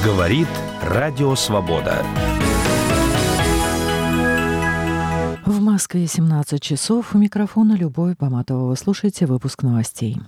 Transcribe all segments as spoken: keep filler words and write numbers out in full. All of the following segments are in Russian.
Говорит Радио Свобода. В Москве семнадцать часов. У микрофона Любовь Баматова. Вы слушаете выпуск новостей.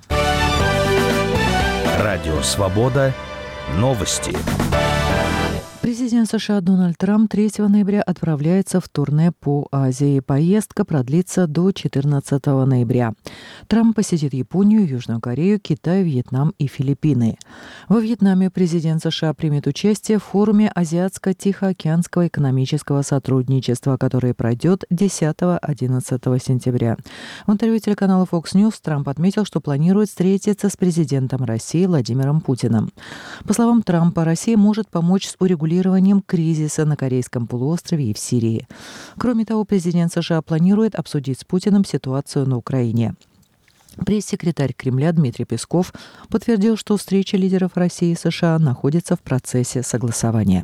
Радио Свобода. Новости. Президент США Дональд Трамп третьего ноября отправляется в турне по Азии. Поездка продлится до четырнадцатого ноября. Трамп посетит Японию, Южную Корею, Китай, Вьетнам и Филиппины. Во Вьетнаме президент США примет участие в форуме Азиатско-Тихоокеанского экономического сотрудничества, который пройдет десятого-одиннадцатого сентября. В интервью телеканала Fox News Трамп отметил, что планирует встретиться с президентом России Владимиром Путиным. По словам Трампа, Россия может помочь с урегулированием кризиса на Корейском полуострове и в Сирии. Кроме того, президент США планирует обсудить с Путиным ситуацию на Украине. Пресс-секретарь Кремля Дмитрий Песков подтвердил, что встреча лидеров России и США находится в процессе согласования.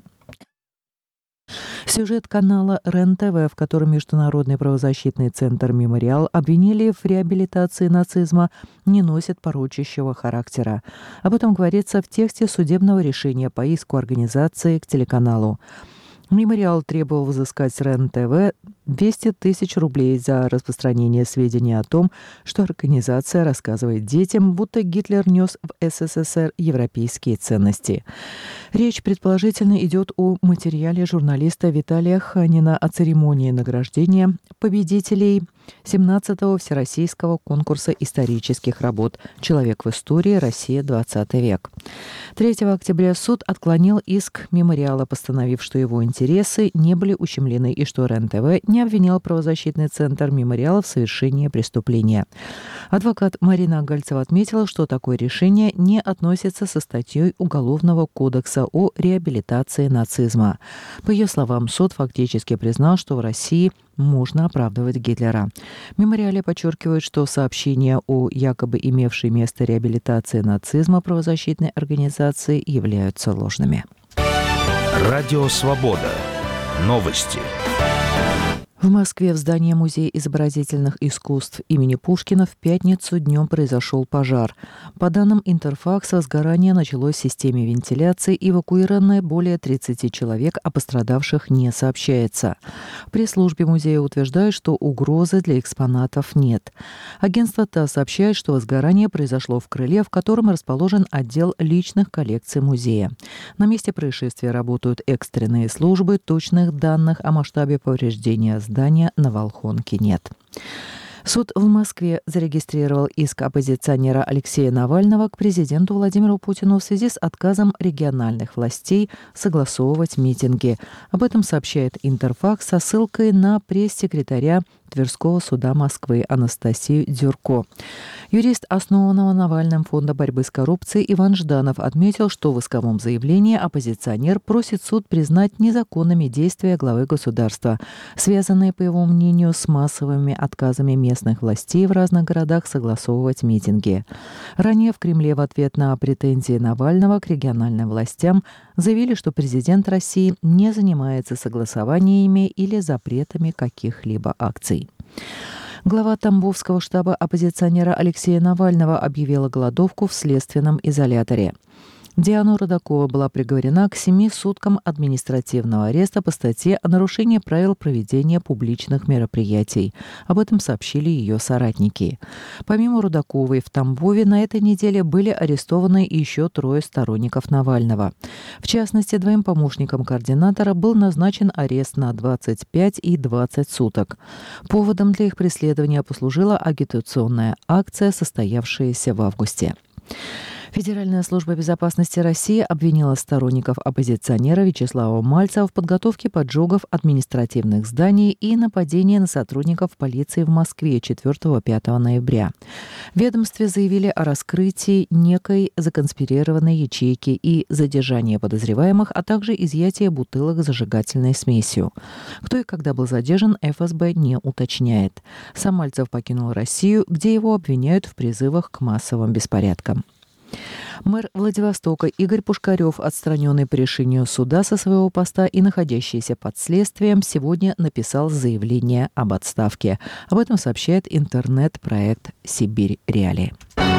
Сюжет канала РЕН-ТВ, в котором Международный правозащитный центр «Мемориал» обвинили в реабилитации нацизма, не носит порочащего характера. Об этом говорится в тексте судебного решения по иску организации к телеканалу. «Мемориал» требовал взыскать с РЕН-ТВ двести тысяч рублей за распространение сведений о том, что организация рассказывает детям, будто Гитлер нес в СССР европейские ценности. Речь, предположительно, идет о материале журналиста Виталия Ханина о церемонии награждения победителей семнадцатого Всероссийского конкурса исторических работ «Человек в истории. Россия. двадцатый век». третьего октября суд отклонил иск «Мемориала», постановив, что его интересы не были ущемлены и что РЕН-ТВ не обвинял правозащитный центр «Мемориала» в совершении преступления. Адвокат Марина Гальцева отметила, что такое решение не относится со статьей Уголовного кодекса о реабилитации нацизма. По ее словам, суд фактически признал, что в России можно оправдывать Гитлера. В «Мемориале» подчеркивают, что сообщения о якобы имевшей место реабилитации нацизма правозащитной организации являются ложными. Радио Свобода. Новости. В Москве в здании Музея изобразительных искусств имени Пушкина в пятницу днем произошел пожар. По данным Интерфакса, возгорание началось в системе вентиляции, эвакуировано более тридцати человек, а пострадавших не сообщается. В пресс-службе музея утверждают, что угрозы для экспонатов нет. Агентство ТАСС сообщает, что возгорание произошло в крыле, в котором расположен отдел личных коллекций музея. На месте происшествия работают экстренные службы, точных данных о масштабе повреждения здания Здания на Волхонке нет. Суд в Москве зарегистрировал иск оппозиционера Алексея Навального к президенту Владимиру Путину в связи с отказом региональных властей согласовывать митинги. Об этом сообщает Интерфакс со ссылкой на пресс-секретаря Тверского суда Москвы Анастасию Дюрко. Юрист основанного Навальным фонда борьбы с коррупцией Иван Жданов отметил, что в исковом заявлении оппозиционер просит суд признать незаконными действия главы государства, связанные, по его мнению, с массовыми отказами местных властей в разных городах согласовывать митинги. Ранее в Кремле в ответ на претензии Навального к региональным властям заявили, что президент России не занимается согласованиями или запретами каких-либо акций. Глава Тамбовского штаба оппозиционера Алексея Навального объявила голодовку в следственном изоляторе. Диана Рудакова была приговорена к семи суткам административного ареста по статье о нарушении правил проведения публичных мероприятий. Об этом сообщили ее соратники. Помимо Рудаковой, в Тамбове на этой неделе были арестованы еще трое сторонников Навального. В частности, двоим помощникам координатора был назначен арест на двадцать пять и двадцать суток. Поводом для их преследования послужила агитационная акция, состоявшаяся в августе. Федеральная служба безопасности России обвинила сторонников оппозиционера Вячеслава Мальцева в подготовке поджогов административных зданий и нападения на сотрудников полиции в Москве четвёртого-пятого ноября. В ведомстве заявили о раскрытии некой законспирированной ячейки и задержании подозреваемых, а также изъятии бутылок с зажигательной смесью. Кто и когда был задержан, эф эс бэ не уточняет. Сам Мальцев покинул Россию, где его обвиняют в призывах к массовым беспорядкам. Мэр Владивостока Игорь Пушкарев, отстраненный по решению суда со своего поста и находящийся под следствием, сегодня написал заявление об отставке. Об этом сообщает интернет-проект «Сибирь Реалии».